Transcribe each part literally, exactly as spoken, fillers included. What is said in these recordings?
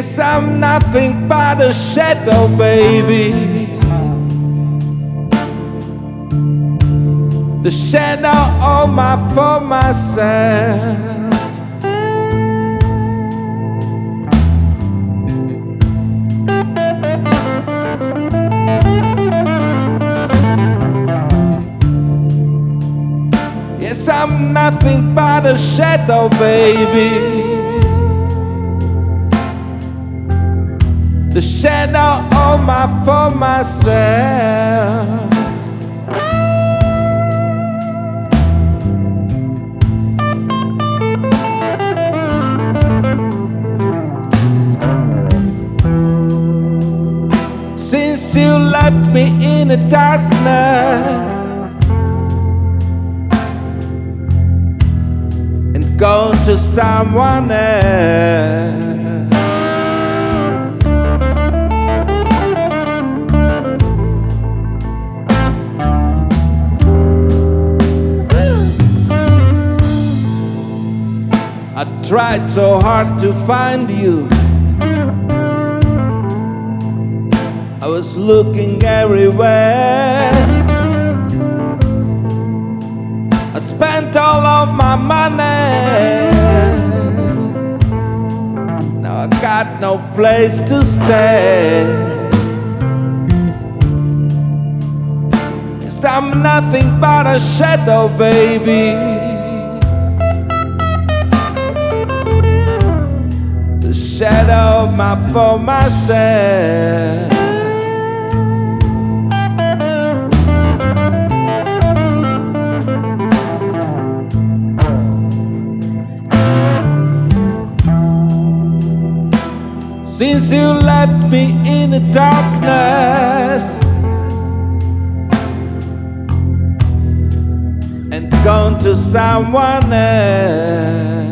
Yes, I'm nothing but a shadow, baby. The shadow all my for myself. Yes, I'm nothing but a shadow, baby. The shadow all my for myself. Since you left me in the darkness and gone to someone else, I tried so hard to find you. I was looking everywhere. I spent all of my money. Now I got no place to stay. Yes, I'm nothing but a shadow, baby. The shadow of my for myself. Since you left me in the darkness and gone to someone else,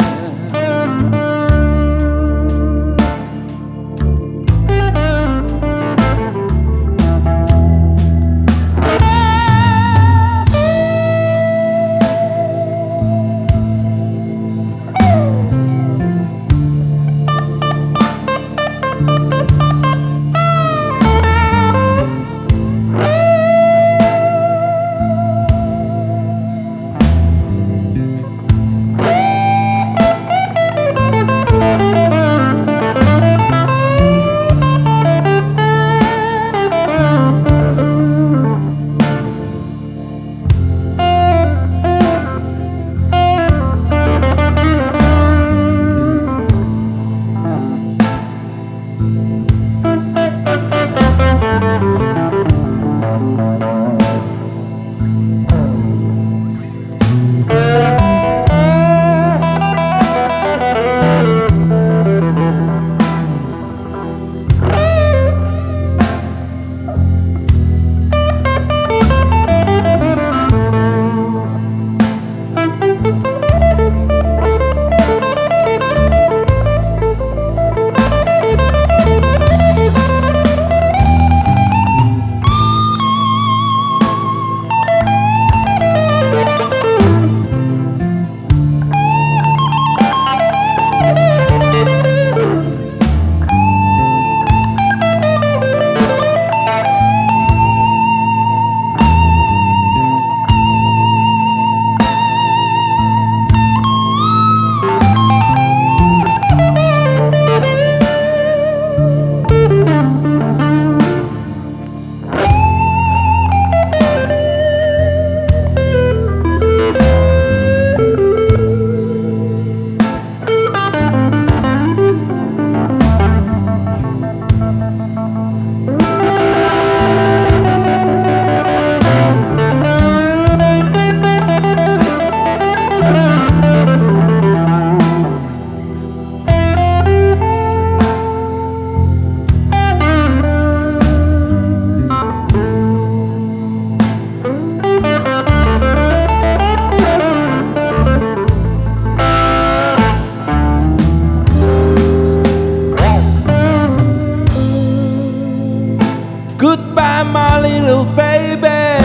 goodbye, my little baby.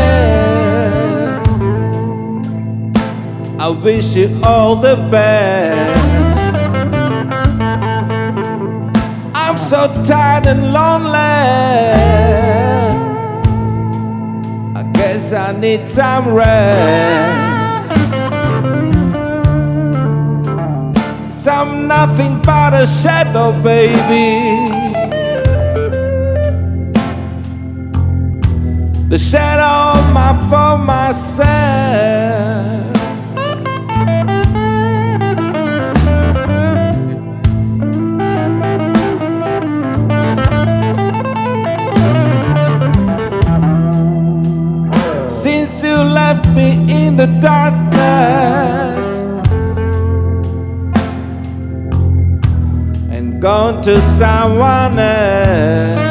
I wish you all the best. I'm sad and lonely. I guess I need some rest. 'Cause I'm nothing but a shadow, baby. The shadow of my for myself. Since you left me in the darkness and gone to someone else,